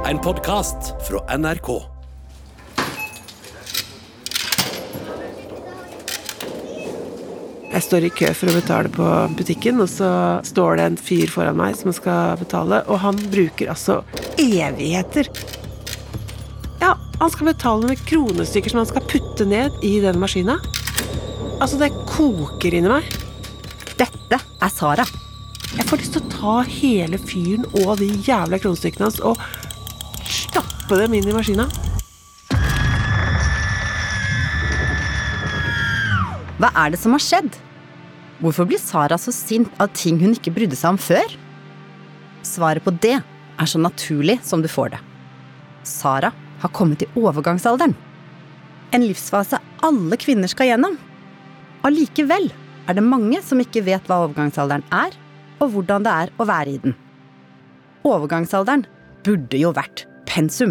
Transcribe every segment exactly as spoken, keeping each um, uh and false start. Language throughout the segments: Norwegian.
En podcast fra N R K. Jeg står i kø for å betale på butikken, og så står det en fyr foran meg som skal betale, og han bruker altså evigheter. Ja, han skal betale med kronestykker som han skal putte ned i den maskinen. Altså, det koker inni meg. Dette er Sara. Jeg får lyst til å ta hele fyren og de jævla kronestykkene hans og stappe dem inn i maskinen. Hva er det som har skjedd? Hvorfor blir Sara så sint av ting hun ikke brydde seg om før? Svaret på det er så naturlig som du får det. Sara har kommet i overgangsalderen. En livsfase alle kvinner skal gjennom. Allikevel er det mange som ikke vet hva overgangsalderen er, og hvordan det er å være i den. Overgangsalderen burde jo vært pensum.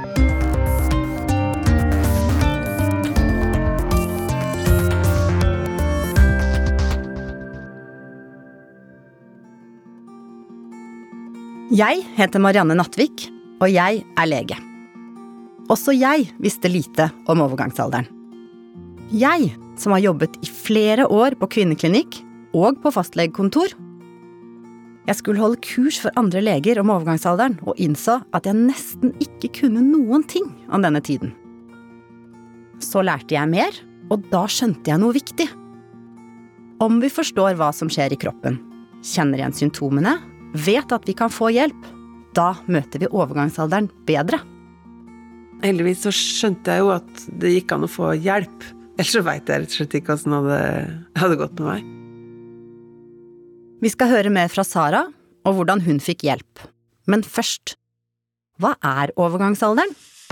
Jeg heter Marianne Nattvik, og jeg er lege. Også jeg visste lite om overgangsalderen. Jeg, som har jobbet i flere år på kvinneklinikk og på fastlegekontor. Jeg skulle holde kurs for andre leger om overgangsalderen, og innså at jeg nesten ikke kunne noen ting om denne tiden. Så lærte jeg mer, og da skjønte jeg noe viktig. Om vi forstår hva som skjer i kroppen, kjenner igjen symptomene, vet at vi kan få hjelp, da møter vi overgangsalderen bedre. Heldigvis så skjønte jeg jo at det gikk an å få hjelp. Ellers så vet jeg rett og slett ikke hvordan det hadde, hadde gått med meg. Vi skal høre mer fra Sara, og hvordan hun fikk hjelp. Men først, hva er overgangsalderen?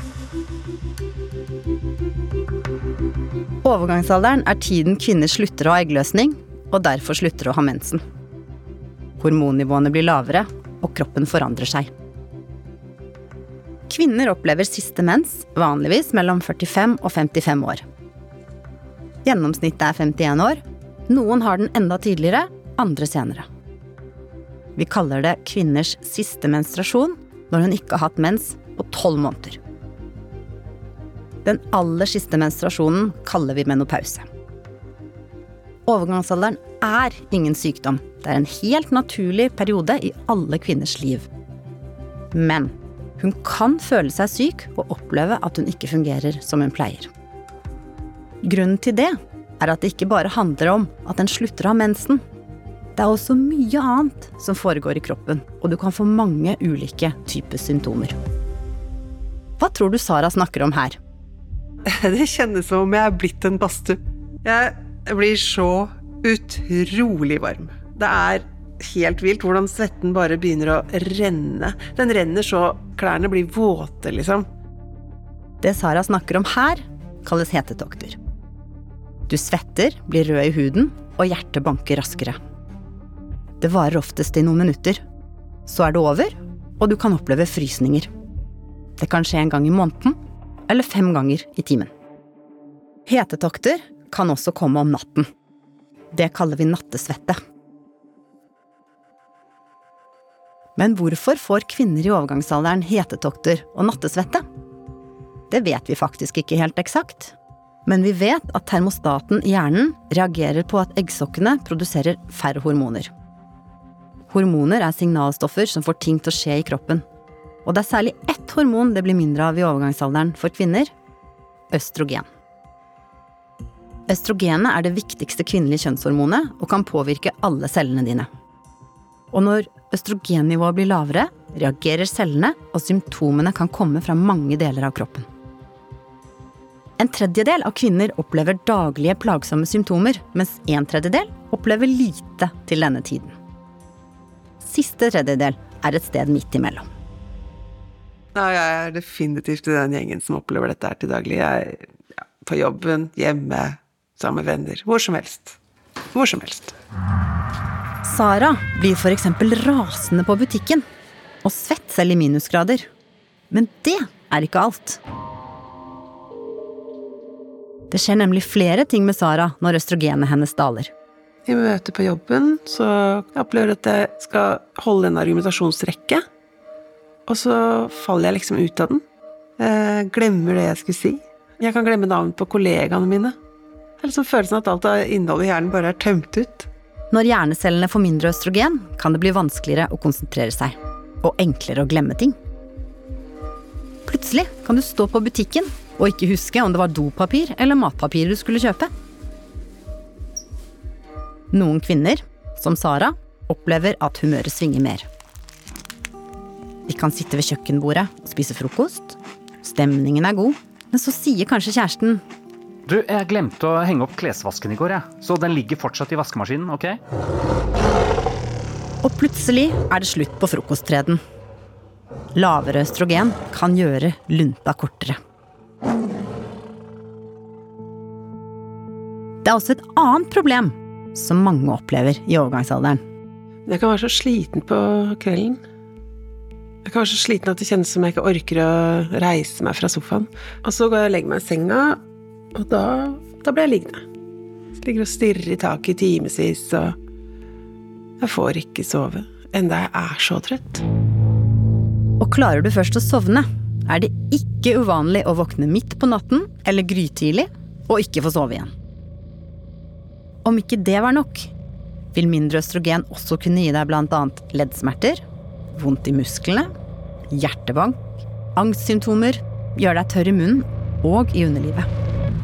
Overgangsalderen er tiden kvinner slutter å ha eggløsning, og derfor slutter å ha mensen. Hormonnivåene blir lavere, og kroppen forandrer seg. Kvinner opplever siste mens, vanligvis mellom førtifem og femtifem år. Gjennomsnittet er femtien år, noen har den enda tidligere, andre senere. Vi kaller det kvinners siste menstruasjon når hun ikke har hatt mens på tolv måneder. Den aller siste menstruasjonen kaller vi menopause. Overgangsalderen er ingen sykdom. Det er en helt naturlig periode i alle kvinners liv. Men hun kan føle seg syk og oppleve at hun ikke fungerer som hun pleier. Grunnen til det er at det ikke bare handler om at den slutter å ha mensen. Det er også mye annet som foregår i kroppen, og du kan få mange ulike typer symptomer. Hva tror du Sara snakker om her? Det kjennes som om jeg er blitt en badstue. Jeg blir så utrolig varm. Det er helt vilt hvordan svetten bare begynner å renne. Den renner så klærne blir våte, liksom. Det Sara snakker om her kalles hetetokter. Du svetter, blir rød i huden, og hjertet banker raskere. Det varer oftest i noen minutter. Så er det over, og du kan oppleve frysninger. Det kan skje en gang i måneden, eller fem ganger i timen. Hetetokter kan også komme om natten. Det kaller vi nattesvette. Men hvorfor får kvinner i overgangsalderen hetetokter og nattesvette? Det vet vi faktisk ikke helt eksakt. Men vi vet at termostaten i hjernen reagerer på at eggstokkene produserer færre hormoner. Hormoner er signalstoffer som får ting til å skje i kroppen. Og det er særlig ett hormon det blir mindre av i overgangsalderen for kvinner: østrogen. Østrogenet er det viktigste kvinnelige kjønnshormonet og kan påvirke alle cellene dine. Og når østrogennivået blir lavere, reagerer cellene, og symptomene kan komme fra mange deler av kroppen. En tredjedel av kvinner opplever daglige plagsomme symptomer, mens en tredjedel opplever lite til denne tiden. Siste tredjedel er et sted midt imellom. Ja, jeg er definitivt i den gjengen som opplever dette her til daglig. Jeg er ja, på jobben, hjemme, sammen med venner, hvor som helst. Hvor som helst. Sara blir for eksempel rasende på butikken, og svett selv i minusgrader. Men det er ikke alt. Det skjer nemlig flere ting med Sara når østrogenet hennes daler. I møte på jobben så jeg opplever at jeg skal holde en argumentasjonsrekke. og så faller jeg liksom ut av den. Jeg glemmer det jeg skulle si. Jeg kan glemme navn på kollegaene mine. Det er liksom følelsen at alt av innhold i hjernen bare er tømt ut. Når hjernecellene får mindre østrogen, kan det bli vanskeligere å konsentrere seg, og enklere å glemme ting. Plutselig kan du stå på butikken og ikke huske om det var dopapir eller matpapir du skulle kjøpe. Noen kvinner, som Sara, opplever at humøret svinger mer. De kan sitte ved kjøkkenbordet og spise frokost. Stemningen er god, men så sier kanskje kjæresten: Du, jeg glemte å henge opp klesvasken i går, jeg. Så den ligger fortsatt i vaskemaskinen, ok? Og plutselig er det slutt på frokosttreden. Lavere østrogen kan gjøre lunta kortere. Det er også et annet problem som mange opplever i overgangsalderen. Jeg kan være så sliten på kvelden. Jeg kan være så sliten at det kjennes som jeg ikke orker å reise meg fra sofaen. Og så går jeg og legger meg i senga, og da, da blir jeg liggende. Jeg ligger og stirrer i taket i timevis, og jeg får ikke sove, enda jeg er så trøtt. Og klarer du først å sovne, er det ikke uvanlig å våkne midt på natten eller grytidlig og ikke få sove igjen. Om ikke det var nok, vil mindre østrogen også kunne gi deg blant annet leddsmerter, vondt i musklene, hjertebank, angstsymptomer, gjør deg tørr i munnen og i underlivet.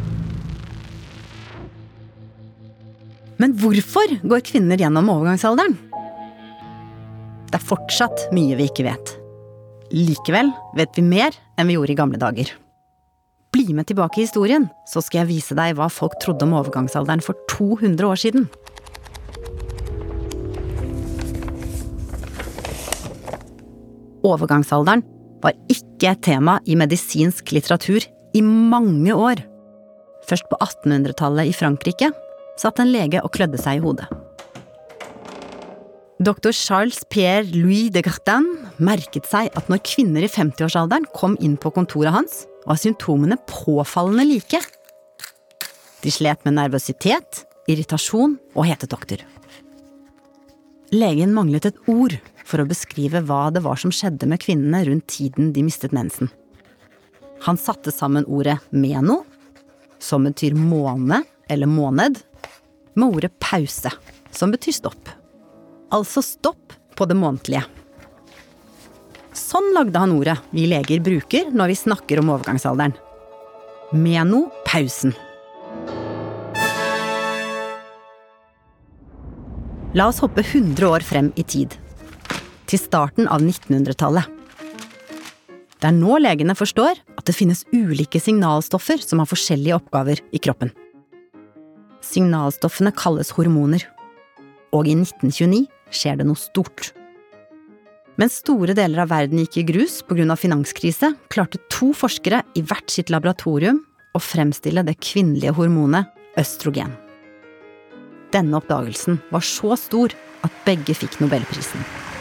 Men hvorfor går kvinner gjennom overgangsalderen? Det er fortsatt mye vi ikke vet. Likevel vet vi mer enn vi gjorde i gamle dager. Bli med tilbake i historien, så skal jeg vise deg hva folk trodde om overgangsalderen for to hundre år siden. Overgangsalderen var ikke et tema i medisinsk litteratur i mange år. Først på attenhundretallet i Frankrike satt en lege og klødde seg i hodet. Doktor Charles Pierre Louis de Gartin merket seg at når kvinner i femtiårsalderen kom inn på kontoret hans, var symptomene påfallende like. De slet med nervøsitet, irritasjon og hetetokter. Legen manglet et ord for å beskrive hva det var som skjedde med kvinnene rundt tiden de mistet mensen. Han satte sammen ordet meno, som betyr måne eller måned, med ordet pause, som betyr stopp. Altså stopp på det månedlige. Sånn lagde han ordet vi leger bruker når vi snakker om overgangsalderen. Menopausen. La oss hoppe hundre år frem i tid, til starten av nittenhundretallet. Det er nå legene forstår at det finnes ulike signalstoffer som har forskjellige oppgaver i kroppen. Signalstoffene kalles hormoner, og i nitten tjueni skjer det noe stort. Mens store deler av verden gikk i grus på grunn av finanskrise, klarte to forskere i hvert sitt laboratorium å fremstille det kvinnelige hormonet østrogen. Denne oppdagelsen var så stor at begge fikk Nobelprisen.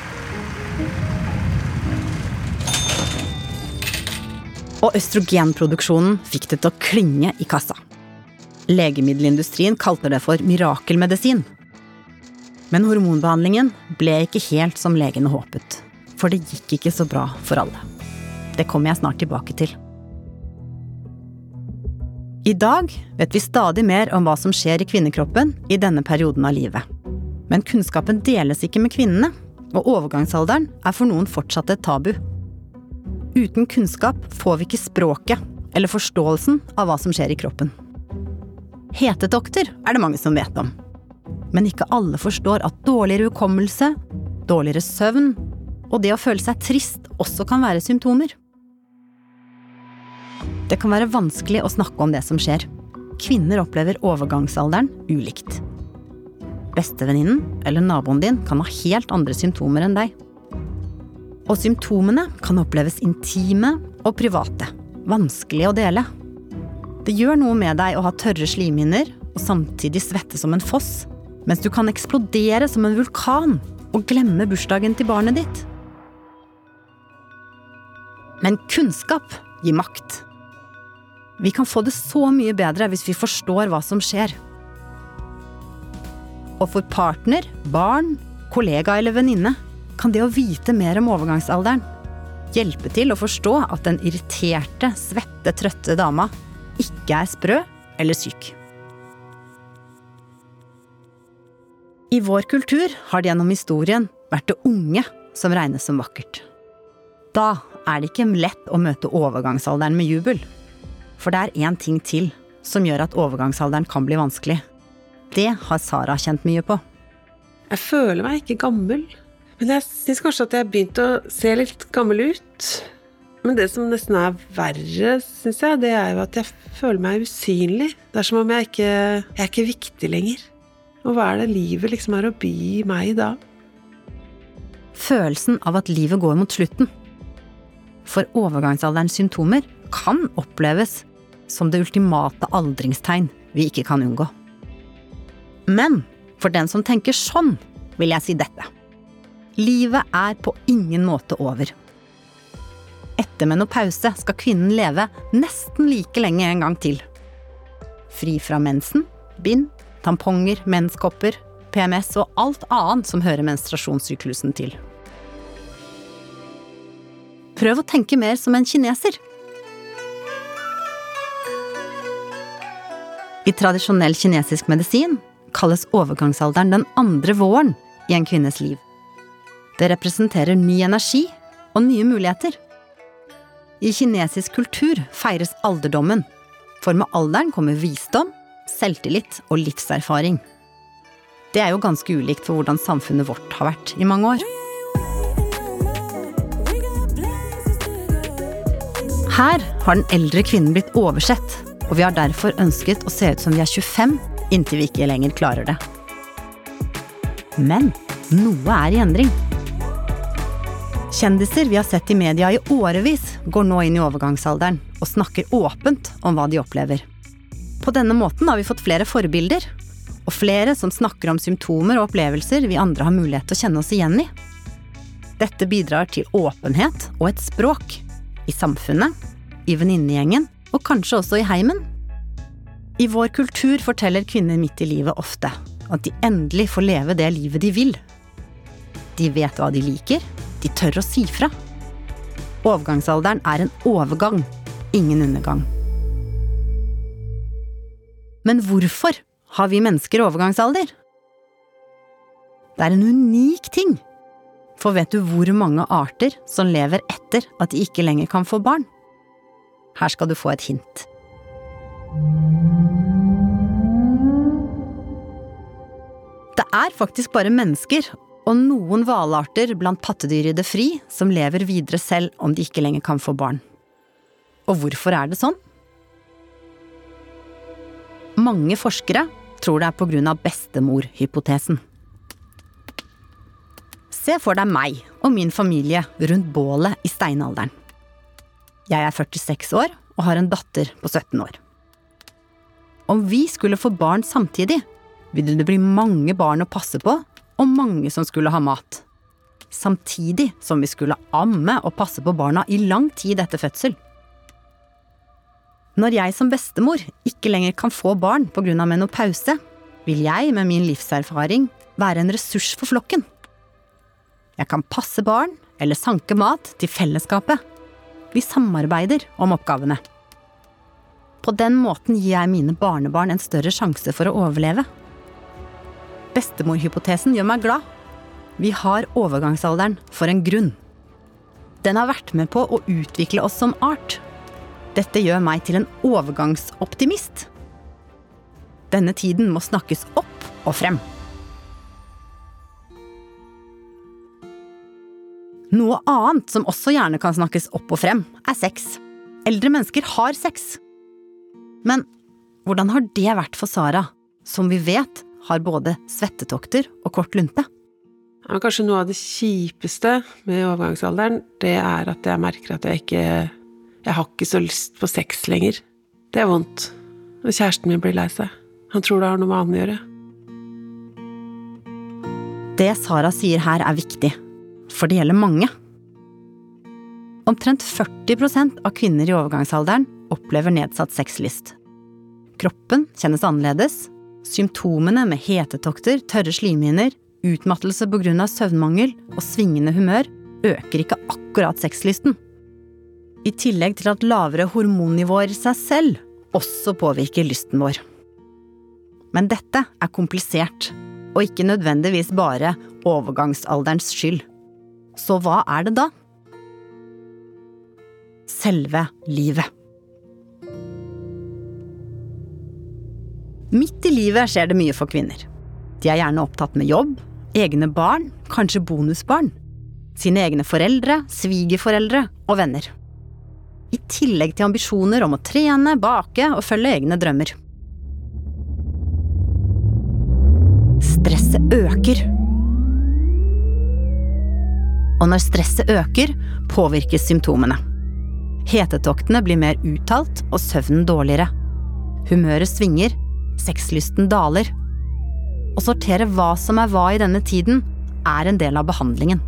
Og østrogenproduksjonen fikk det til å klinge i kassa. Legemiddelindustrien kalte det for mirakelmedisin. Men hormonbehandlingen ble ikke helt som legene håpet, for det gikk ikke så bra for alle. Det kommer jeg snart tilbake til. I dag vet vi stadig mer om hva som skjer i kvinnekroppen i denne perioden av livet. Men kunnskapen deles ikke med kvinnene, og overgangsalderen er for noen fortsatt et tabu. Uten kunnskap får vi ikke språket eller forståelsen av hva som skjer i kroppen. Hetetokter er det mange som vet om. Men ikke alle forstår at dårligere hukommelse, dårligere søvn og det å føle seg trist også kan være symptomer. Det kan være vanskelig å snakke om det som skjer. Kvinner opplever overgangsalderen ulikt. Bestevenninnen eller naboen din kan ha helt andre symptomer enn deg. Og symptomene kan oppleves intime og private, vanskelig å dele. Det gjør noe med deg å ha tørre slimhinner og samtidig svette som en foss, mens du kan eksplodere som en vulkan og glemme bursdagen til barnet ditt. Men kunnskap gir makt. Vi kan få det så mye bedre hvis vi forstår hva som skjer. Og for partner, barn, kollega eller venninne kan det å vite mer om overgangsalderen hjelpe til å forstå at den irriterte, svette, trøtte dama ikke er sprø eller syk. I vår kultur har det gjennom historien vært det unge som regnes som vakkert. Da er det ikke lett å møte overgangsalderen med jubel. For det er en ting til som gjør at overgangsalderen kan bli vanskelig. Det har Sara kjent mye på. Jeg føler meg ikke gammel, men jeg synes kanskje at jeg har begynt å se litt gammel ut. Men det som nesten er verre, synes jeg, det er jo at jeg føler meg usynlig. Det er som om jeg ikke, jeg er ikke viktig lenger. Og hva er det livet liksom er å by meg da? Følelsen av at livet går mot slutten. For overgangsalderens symptomer kan oppleves som det ultimate aldringstegn vi ikke kan unngå. Men for den som tenker sånn, vil jeg si dette. Livet er på ingen måte over. Etter menopause skal kvinnen leve nesten like lenge en gang til. Fri fra mensen, bind, tamponger, menskopper, P M S og alt annet som hører menstruasjonssyklusen til. Prøv å tenke mer som en kineser. I tradisjonell kinesisk medisin kalles overgangsalderen den andre våren i en kvinnes liv. Det representerer ny energi og nye muligheter. I kinesisk kultur feires alderdommen, for med alderen kommer visdom, selvtillit og livserfaring. Det er jo ganske ulikt for hvordan samfunnet vårt har vært i mange år. Her har den eldre kvinnen blitt oversett, og vi har derfor ønsket å se ut som vi er tjuefem, inntil vi ikke lenger klarer det. Men noe er i endring. Kjendiser vi har sett i media i årevis går nå inn i overgangsalderen og snakker åpent om hva de opplever. På denne måten har vi fått flere forbilder, og flere som snakker om symptomer og opplevelser vi andre har mulighet til å kjenne oss igjen i. Dette bidrar til åpenhet og et språk i samfunnet, i venninnegjengen og kanskje også i heimen. I vår kultur forteller kvinner midt i livet ofte at de endelig får leve det livet de vil. De vet hva de liker, de tør å si fra. Overgangsalderen er en overgang, ingen undergang. Men hvorfor har vi mennesker overgangsalder? Det er en unik ting. For vet du hvor mange arter som lever etter at de ikke lenger kan få barn? Her skal du få et hint. Det er faktisk bare mennesker og noen hvalarter blant pattedyr i det fri som lever videre selv om de ikke lenger kan få barn. Og hvorfor er det sånn? Mange forskere tror det er på grunn av bestemor-hypotesen. Se for deg meg og min familie rundt bålet i steinalderen. Jeg er førtiseks år og har en datter på sytten år. Om vi skulle få barn samtidig, ville det bli mange barn å passe på og mange som skulle ha mat. Samtidig som vi skulle amme og passe på barna i lang tid etter fødsel. Når jeg som bestemor ikke lenger kan få barn på grunn av menopause, vil jeg med min livserfaring være en ressurs for flokken. Jeg kan passe barn eller sanke mat til fellesskapet. Vi samarbeider om oppgavene. På den måten gir jeg mine barnebarn en større sjanse for å overleve. Bestemorhypotesen gjør meg glad. Vi har overgangsalderen for en grunn. Den har vært med på å utvikle oss som art. Dette gjør meg til en overgangsoptimist. Denne tiden må snakkes opp og frem. Noe annet som også gjerne kan snakkes opp og frem, er sex. Eldre mennesker har sex. Men hvordan har det vært for Sara, som vi vet har både svettetokter og kort lunte? Ja, kanskje noe av det kjipeste med overgangsalderen, det er at jeg merker at jeg ikke, jeg har ikke så lyst på sex lenger. Det er vondt. Og kjæresten min blir lei seg. Han tror det har noe med han å gjøre. Det Sara sier her er viktig, for det gjelder mange. Omtrent førti prosent av kvinner i overgangsalderen opplever nedsatt sexlyst. Kroppen kjennes annerledes. Symptomene med hetetokter, tørre slimhinner, utmattelse på grunn av søvnmangel og svingende humør øker ikke akkurat sexlysten. I tillegg til at lavere hormonnivåer i seg selv også påvirker lysten vår. Men dette er komplisert, og ikke nødvendigvis bare overgangsalderens skyld. Så hva er det da? Selve livet. Midt i livet skjer det mye for kvinner. De er gjerne opptatt med jobb, egne barn, kanskje bonusbarn, sine egne foreldre, svigerforeldre og venner. I tillegg til ambisjoner om å trene, bake og følge egne drømmer. Stresset øker. Og når stresset øker, påvirkes symptomene. Hetetoktene blir mer uttalt og søvnen dårligere. Humøret svinger, sexlysten daler. Å sortere hva som er hva i denne tiden er en del av behandlingen.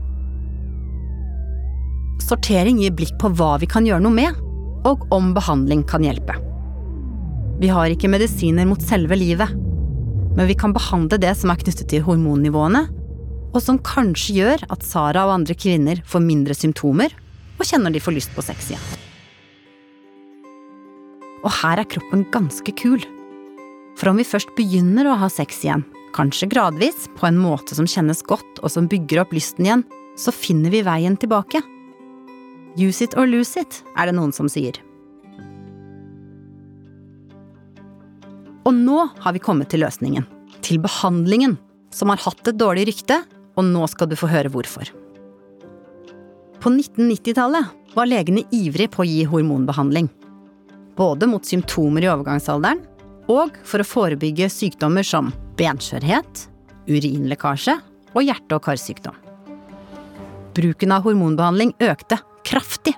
Sortering gir blikk på hva vi kan gjøre noe med, og om behandling kan hjelpe. Vi har ikke medisiner mot selve livet, men vi kan behandle det som er knyttet til hormonnivåene, og som kanskje gjør at Sara og andre kvinner får mindre symptomer, og kjenner de får lyst på sex igjen. Og her er kroppen ganske kul. For om vi først begynner å ha sex igjen, kanskje gradvis, på en måte som kjennes godt og som bygger opp lysten igjen, så finner vi veien tilbake. Use it or lose it, er det noen som sier. Og nå har vi kommet til løsningen, til behandlingen, som har hatt et dårlig rykte, og nå skal du få høre hvorfor. På nitten nittitallet var legene ivrig på å gi hormonbehandling, både mot symptomer i overgangsalderen, og for å forebygge sykdommer som benskjørhet, urinlekkasje og hjerte- og karsykdom. Bruken av hormonbehandling økte kraftig.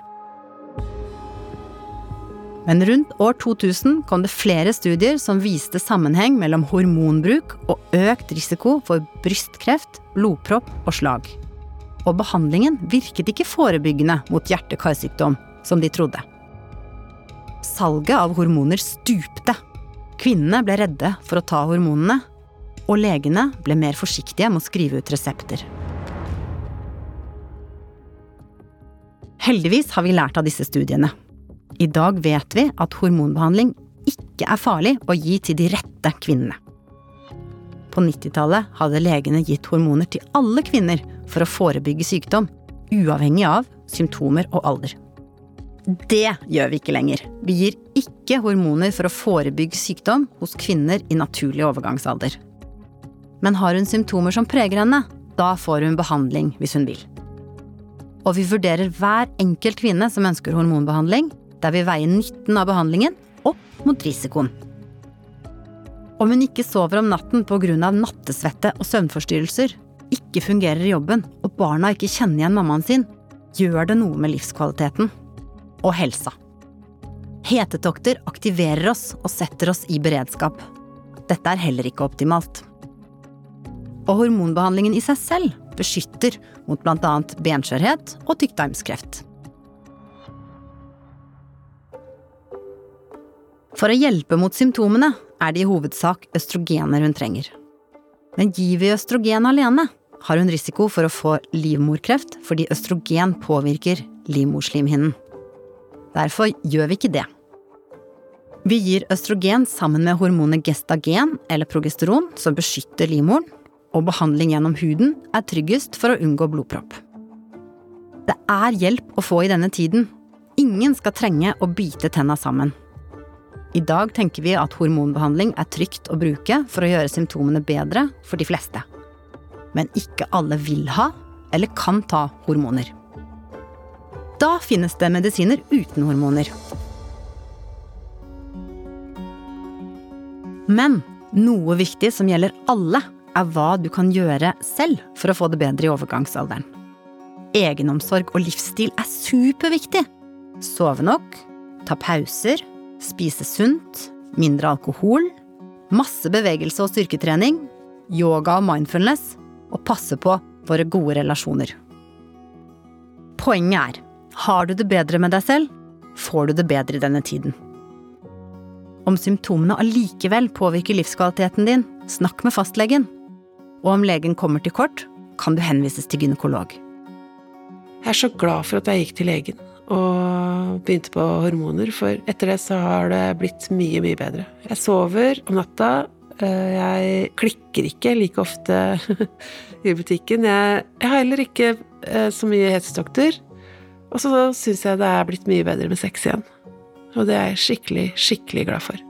Men rundt år to tusen kom det flere studier som viste sammenheng mellom hormonbruk og økt risiko for brystkreft, blodpropp og slag. Og behandlingen virket ikke forebyggende mot hjerte- og karsykdom, som de trodde. Salget av hormoner stupte. Kvinnene ble redde for å ta hormonene, og legene ble mer forsiktige med å skrive ut resepter. Heldigvis har vi lært av disse studiene. I dag vet vi at hormonbehandling ikke er farlig å gi til de rette kvinnene. På nittitallet hadde legene gitt hormoner til alle kvinner for å forebygge sykdom, uavhengig av symptomer og alder. Det gjør vi ikke lenger. Vi gir ikke hormoner for å forebygge sykdom hos kvinner i naturlig overgangsalder. Men har hun symptomer som preger henne, da får hun behandling hvis hun vil. Og vi vurderer hver enkelt kvinne som ønsker hormonbehandling, der vi veier nytten av behandlingen opp mot risikoen. Om hun ikke sover om natten på grunn av nattesvette og søvnforstyrrelser, ikke fungerer i jobben, og barna ikke kjenner igjen mammaen sin, gjør det noe med livskvaliteten og helsa. Hetetokter aktiverer oss og setter oss i beredskap. Dette er heller ikke optimalt. Og hormonbehandlingen i seg selv beskytter mot blant annet benskjørhet og tykktarmskreft. For å hjelpe mot symptomene er det i hovedsak østrogener hun trenger. Men gir vi østrogen alene, har hun risiko for å få livmorkreft fordi østrogen påvirker livmorslimhinnen. Derfor gjør vi ikke det. Vi gir østrogen sammen med hormonet gestagen eller progesteron som beskytter livmoren, og behandling gjennom huden er tryggest for å unngå blodpropp. Det er hjelp å få i denne tiden. Ingen skal trenge å bite tenna sammen. I dag tenker vi at hormonbehandling er trygt å bruke for å gjøre symptomene bedre for de fleste. Men ikke alle vil ha eller kan ta hormoner. Da finnes det medisiner uten hormoner. Men noe viktig som gjelder alle er hva du kan gjøre selv for å få det bedre i overgangsalderen. Egenomsorg og livsstil er superviktig. Sove nok, ta pauser, spise sunt, mindre alkohol, masse bevegelse og styrketrening, yoga og mindfulness, og passe på våre gode relasjoner. Poenget er, har du det bedre med deg selv, får du det bedre i denne tiden. Om symptomene allikevel påvirker livskvaliteten din, snakk med fastlegen. Og om legen kommer til kort, kan du henvises til gynekolog. Jeg er så glad for at jeg gikk til legen og begynte på hormoner, for etter det så har det blitt mye, mye bedre. Jeg sover om natta, jeg klikker ikke like ofte i butikken. Jeg, jeg har heller ikke så mye hetstokter, og så synes jeg det er blitt mye bedre med sex igjen. Og det er jeg skikkelig, skikkelig glad for.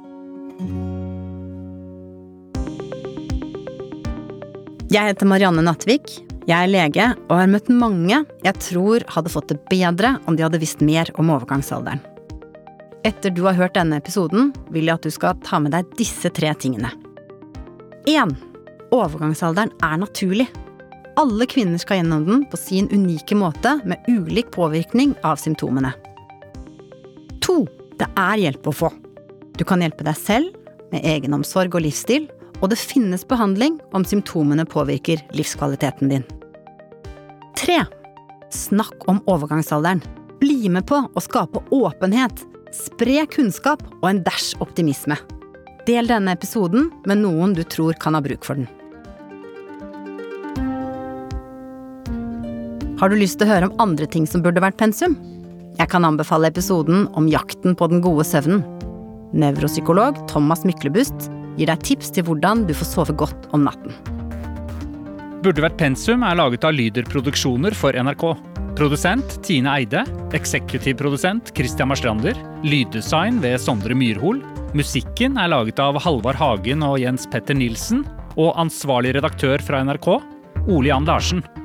Jeg heter Marianne Nattvik. Jeg er lege og har møtt mange jeg tror hadde fått det bedre om de hadde visst mer om overgangsalderen. Etter du har hørt denne episoden, vil jeg at du skal ta med deg disse tre tingene. en. Overgangsalderen er naturlig. Alle kvinner skal gjennom den på sin unike måte med ulik påvirkning av symptomene. to. Det er hjelp å få. Du kan hjelpe deg selv med egenomsorg og livsstil, og det finnes behandling om symptomene påvirker livskvaliteten din. tre. Snakk om overgangsalderen. Bli med på å skape åpenhet, spre kunnskap og en dash optimisme. Del denne episoden med noen du tror kan ha bruk for den. Har du lyst til å høre om andre ting som burde vært pensum? Jeg kan anbefale episoden om jakten på den gode søvnen. Nevropsykolog Thomas Myklebust gir deg tips til hvordan du får sove godt om natten. Burde vært pensum er laget av Lyder Produksjoner for N R K. Produsent Tine Eide, eksekutiv produsent Christian Marstrander, lyddesign ved Sondre Myrhol, musikken er laget av Halvard Hagen og Jens Petter Nilsen, og ansvarlig redaktør fra N R K, Ole Jan Larsen.